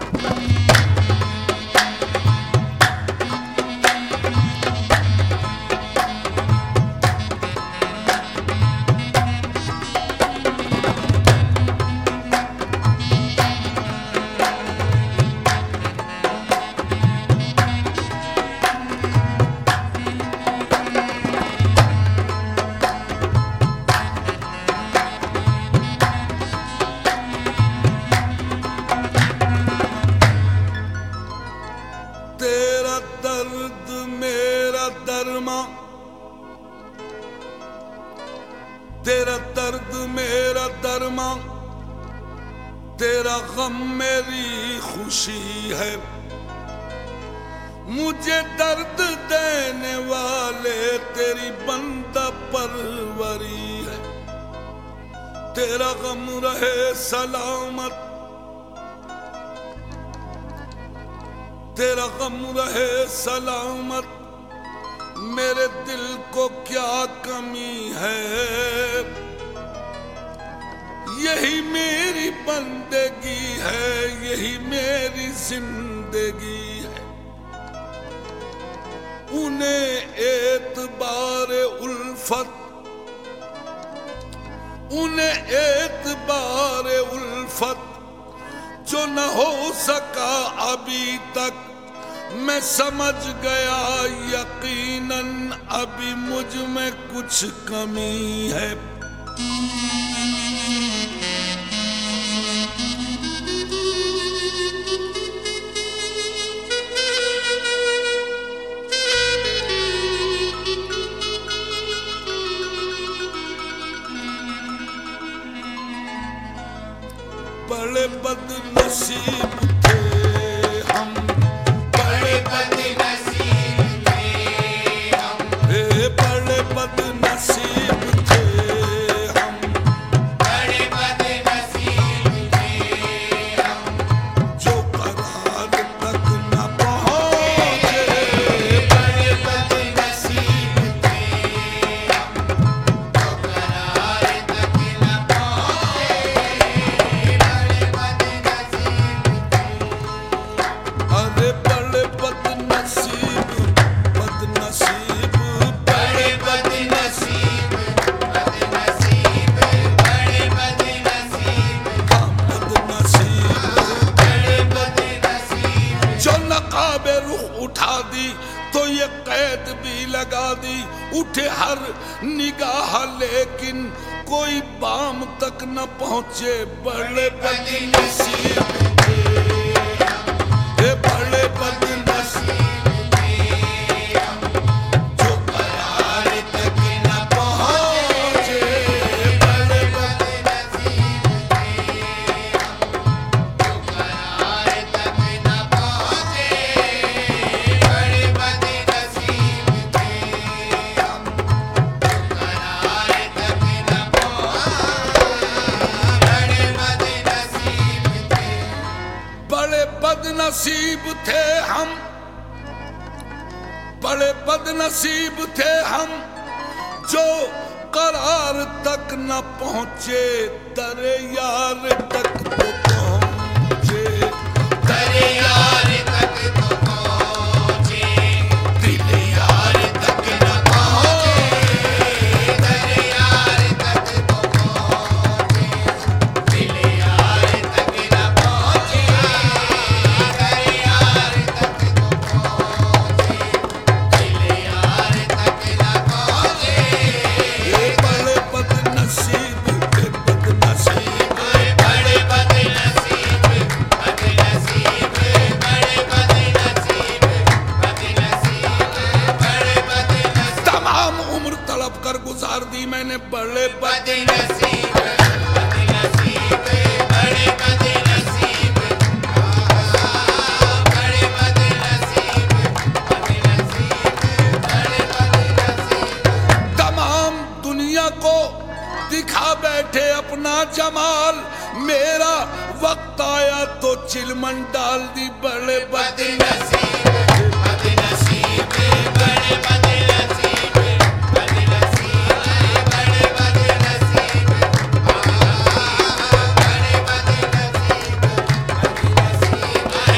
तेरा दर्द मेरा दरमा, तेरा गम मेरी खुशी है। मुझे दर्द देने वाले तेरी बंदा परवरी है। तेरा गम रहे सलामत, तेरा गम रहे सलामत, मेरे दिल को क्या कमी है। यही मेरी बंदगी है, यही मेरी जिंदगी है। उन्हें एतबार उल्फत, उन्हें एतबार उल्फत जो न हो सका अभी तक, मैं समझ गया यकीनन अभी मुझ में कुछ कमी है। बड़े बदनसीब थे हम, बड़े बदनसीब थे हम, बड़े बदनसीब थे हम, बड़े बदनसीब थे हम, जो करार तक न पहुंचे। बड़े बदनसीब थे हम, जो करार तक न पहुंचे। बड़े बदनसीब अरे बड़े बदनसीब, बदनसीब, बड़े बदनसीब, बदनसीब, बड़े बदनसीब, हम बदनसीब। बड़े बदनसीब, जो नकाबे रुख उठा दी तो ये कैद भी लगा दी। उठे हर निगाह लेकिन कोई बाम तक न पहुंचे। बड़े बदनसीब थे, ये बड़े बदनसीब जो करार तक न पहुंचे। बड़े बदनसीब जो करार तक न पहुंचे। बड़े बदनसीब थे हम, जो करार तक न पहुंचे। बड़े बदनसीब थे, बड़े बदनसीब थे हम, बड़े बदनसीब थे हम जो करार तक न पहुंचे। दरे यार तक तो पहुंचे, दरे यार तक तो पहुंचे। दिल यार तक न पहुंचे। दरे यार तक तो पहुंचे, दिल यार तक न पहुंचे। दरे यार तक तो पहुंचे, दिल यार तक न पहुंचे। ये बड़े बदनसीब थे, बदनसीब। बड़े बदनसीब, बदनसीब, बड़े बदनसीब, बदनसीब, बड़े बदनसीब, तमाम उम्र तड़प कर गुजार दी मैंने। बड़े बदनसीब, बदनसीब, बड़े बदनसीब, बड़े बदनसीब, बदनसीब, बड़े बदनसीब। तमाम दुनिया को दिखा बैठे अपना जमाल। मेरा वक्त आया तो चिलमन डाल दी। बड़े बदनसीब, बदनसीब, बड़े बदनसीब, बदनसीब, बड़े बदनसीब, बड़े बदनसीब, बदनसीब,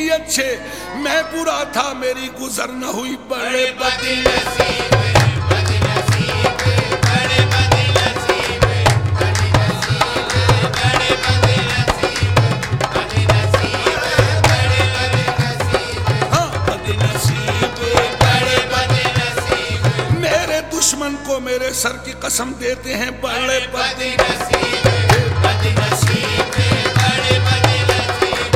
अच्छे, मैं बुरा था मेरी गुजर न हुई बड़े बदनसीब बदनसीब बड़े बदनसीब बदनसीब बड़े बदनसीब बदनसीब बड़े बदनसीब हाँ बदनसीब बड़े बदनसीब मेरे दुश्मन को मेरे सर की कसम देते हैं बड़े बदनसीब बदनसीब बड़े बदनसीब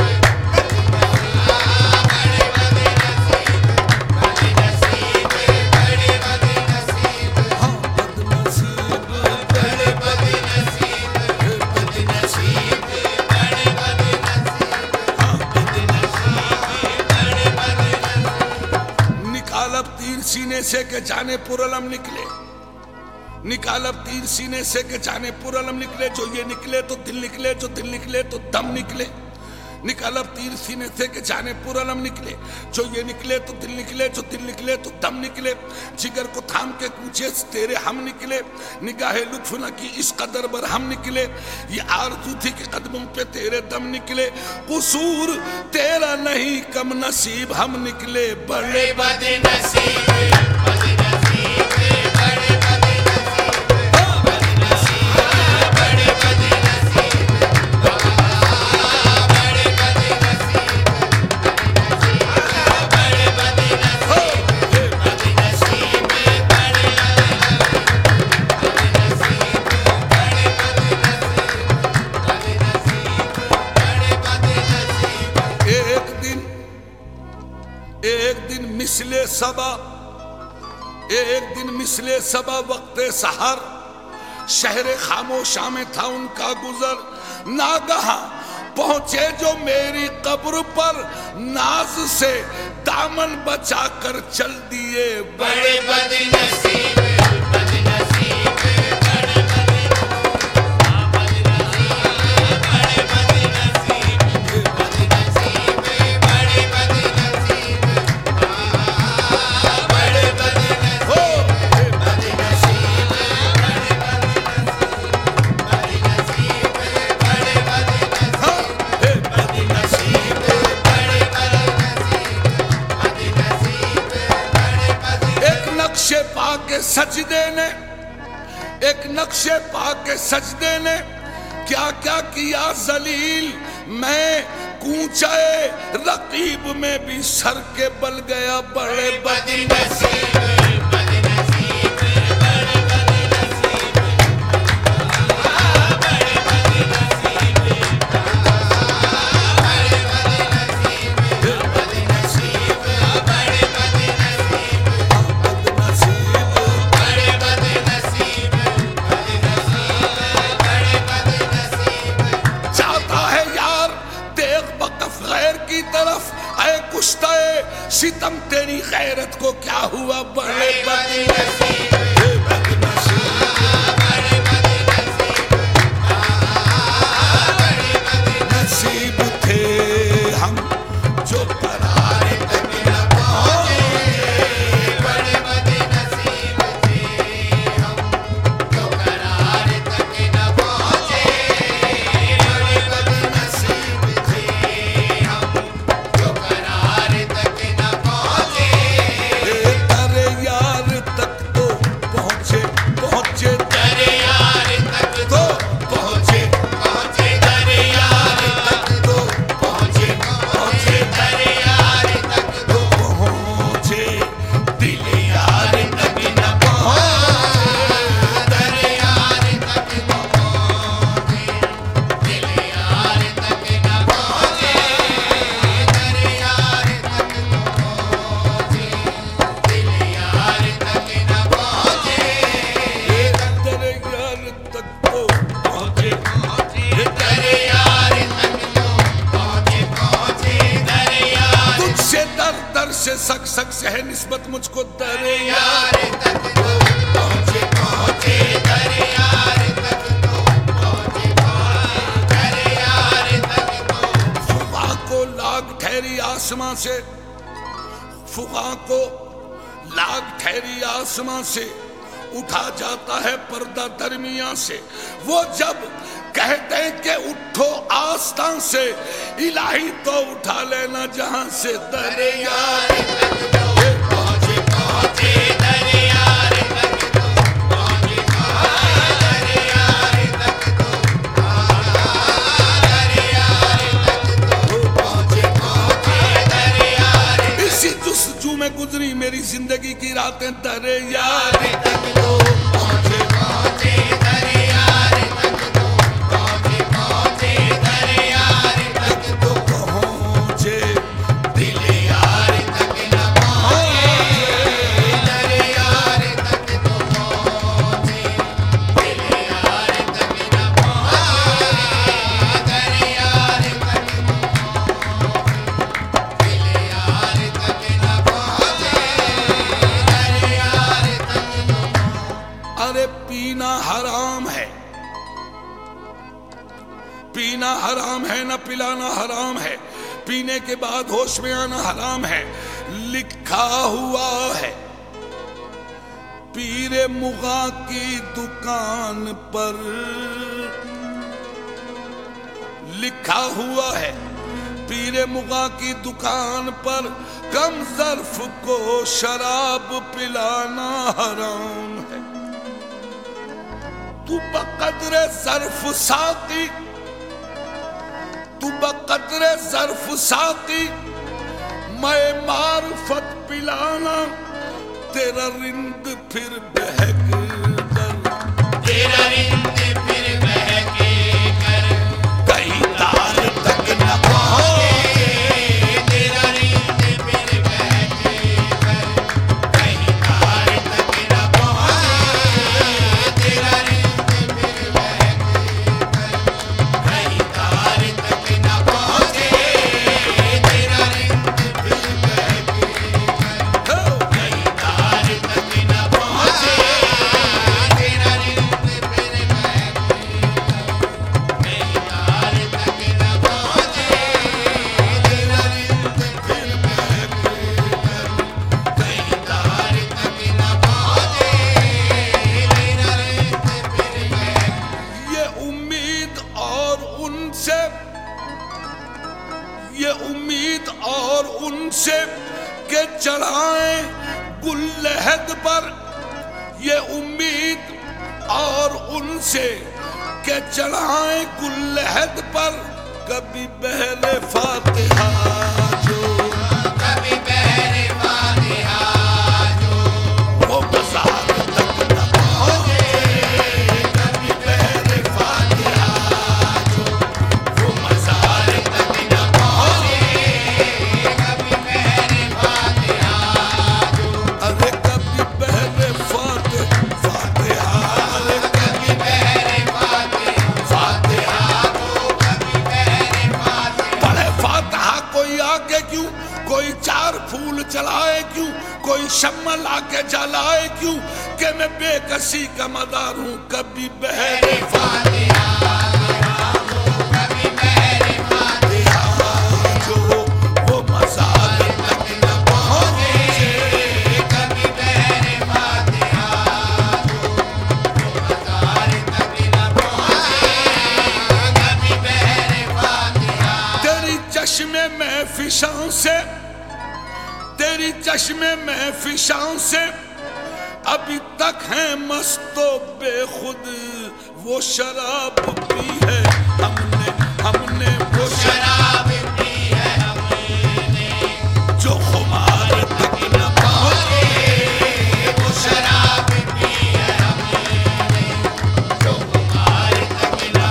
बदनसीब बड़े बदनसीब हाँ बदनसीब बड़े बदनसीब बदनसीब बड़े बदनसीब हाँ बड़े बदनसीब निकाल अब तीर सीने से के जाने पुरलम निकले, निकाल अब तीर सीने से के जाने पुरलम निकले, जो ये निकले तो दिल निकले, जो दिल निकले तो दम निकले। निकाल अब तीर सीने से के जाने पुरलम निकले, जो ये निकले तो दिल निकले, जो दिल निकले तो दम निकले। जिगर को थाम के कूचे तेरे हम निकले, निगाहे लुत्फ न की इस कदर पर हम निकले। ये आरज़ू थी कि कदमों पे तेरे दम निकले, कुसूर तेरा नहीं कम नसीब हम निकले बड़े बदनसीब बदनसीब बड़े बदनसीब बदनसीब बड़े बदनसीब बड़े बदनसीब बड़े बदनसीब बदनसीब बड़े एक दिन मिसले सबा वक्ते सहर, शहर खामोशा में था उनका गुजर। नागहा पहुंचे जो मेरी कब्र पर, नाज से दामन बचा कर चल दिए बड़े बदनसीब बदनसीब बड़े बदनसीब बदनसीब बड़े बदनसीब बड़े बदनसीब हो बदनसीब बड़े बदनसीब हाँ, हे बदनसीब बड़े बदनसीब एक नक्शे पाके सजदे ने, एक नक्शे पाके सजदे ने क्या क्या किया जलील। मैं कूचे रकीब में भी सर के बल गया बड़े बदनसीब बदनसीब बड़े बदनसीब बड़े बदनसीब बड़े बदनसीब बदनसीब बड़े बदनसीब बदनसीब बड़े बदनसीब बड़े बदनसीब जाता है यार देख बकफ गैर की तरफ, ऐ कुश्ते सितम तेरी गैरत को क्या हुआ बड़े बदनसीब हे बदनसीब बड़े बदनसीब नसीब थे हम जो करार तक न पहुंचे। बड़े बदनसीब थे हम जो करार तक न पहुंचे। बड़े बदनसीब थे हम जो करार तक न पहुंचे। तेरे यार तक तो पहुंचे पहुंचे तेरे यार तक तो पहुंचे पहुंचे तेरे यार तक तो पहुंचे पहुंचे तेरे यार तक तो पहुंचे दिल यार तक न पहुंचे। तेरे यार तक न पहुंचे। दिल यार तक न पहुंचे। तेरे यार तक न पहुंचे। दिल यार तक न पहुंचे। तेरे यार तक तो पहुंचे तेरे यार तक तो पहुंचे पहुंचे तेरे यार तुझसे दर दर से सक से है निस्बत मुझको तेरे यार यार तक तो पहुंचे पहुंचे तेरे यार तक तो पहुंचे पहुंचे तेरे यार तक तो फुका को लाग ठहरी आसमां से, फुका को लाग ठहरी आसमां से, उठा जाता है पर्दा दरमिया से। वो जब कहते हैं कि उठो आस्था से, इलाही तो उठा लेना जहां से दरिया तक तो पहुंचे पहुंचे दरिया तक तो पहुंचे दरिया तक तो दरिया तक तो पहुंचे दरिया। इसी जुस्तजू में गुजरी मेरी जिंदगी की रातें दरिया तक तो पहुंचे पहुंचे दरिया तक तो पहुंचे दरिया तक तो पहुंचे दिल यार तक न पहुंचे दरिया तक तो पहुंचे दिल यार तक न पहुंचे दरिया तक दिल यार तक न पहुंचे दरिया तक। अरे पीना हराम है, पीना हराम है, न पिलाना हराम है, पीने के बाद होश में आना हराम है। लिखा हुआ है पीरे मुगा की दुकान पर, लिखा हुआ है पीरे मुगा की दुकान पर, कम ज़र्फ को शराब पिलाना हराम है। तू बकदरे ज़र्फ साकी, तू बकदरे ज़र्फ साकी, मैं मार्फत पिलाना, तेरा रिंद फिर बहक कर, तेरा रिंद फिर बहके कर कहीं तार तक न पहुंचे, तेरा रिंद फिर बहके कर कहीं तार तक न पहुंचे, तेरा रिंद फिर बहके कर कहीं तार तक न पहुंचे, तेरा रिंद फिर बहके कर कहीं तार तक न पहुंचे, तेरा रिंद फिर बहके कर कहीं तार तक न पहुंचे, तेरा रिंद फिर बहके कर कहीं तार तक न पहुंचे, तेरा रिंद फिर बहके। ये उम्मीद और उनसे, ये उम्मीद और उनसे के चढ़ाए गुल्लहद पर, ये उम्मीद और उनसे के चढ़ाए गुल्लहद पर, कभी बहरे फातिहा जो कभी बहरे फातिहा जो वो मज़ार तक न पहुंचे, कभी बहरे फातिहा जो वो मज़ार तक न पहुंचे, कभी बहरे फातिहा जो अरे कभी बहरे फातिहा, अरे कभी बहरे फातिहा जो कभी बहरे फातिहा। पढ़े फातिहा कोई आके क्यों, कोई चार फूल चलाए क्यों, कोई शम्मा लाके जलाए क्यों, कि मैं बेकसी का मदार हूँ। कभी बहरे फातिहा जो कभी बहरे फातिहा जो वो मज़ार तक न पहुंचे, कभी बहरे फातिहा जो वो मज़ार तक न पहुंचे, कभी बहरे फातिहा। तेरी चश्मे में फिशां से, तेरी चश्मे में फिशां से अभी तक है मस्तो बेखुद, वो शराब पी है हमने, हमने वो शराब पी है हमने जो खुमार तक न पहुंचे, वो शराब पी है हमने जो खुमार तक न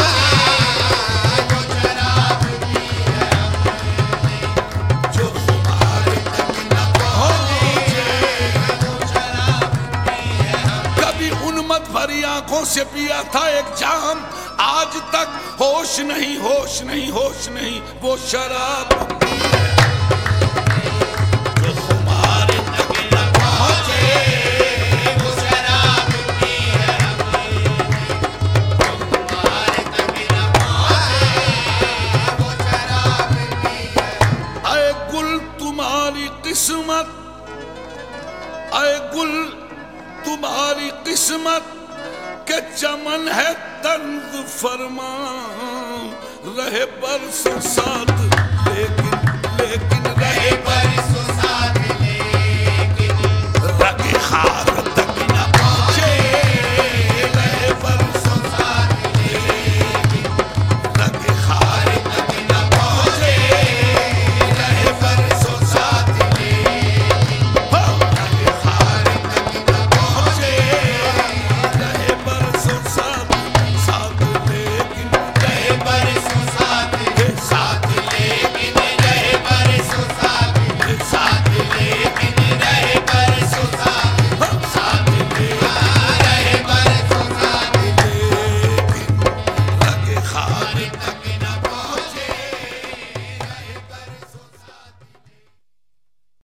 पहुंचे, वो शराब पी है हमने जो खुमार तक न पहुंचे। वो शराब पी है हमने। कभी उन्मत भरी आंखों से पिया था एक जाम, आज तक होश नहीं, होश नहीं, होश नहीं, वो शराब पी है जो खुमार तक न पहुंचे, वो शराब पी है हमने जो खुमार तक न पहुंचे, वो शराब पी है। अय गुल तुम्हारी किस्मत, अय गुल तुम्हारी तंज फरमा रहे बरसों साथ, लेकिन रहे बरसों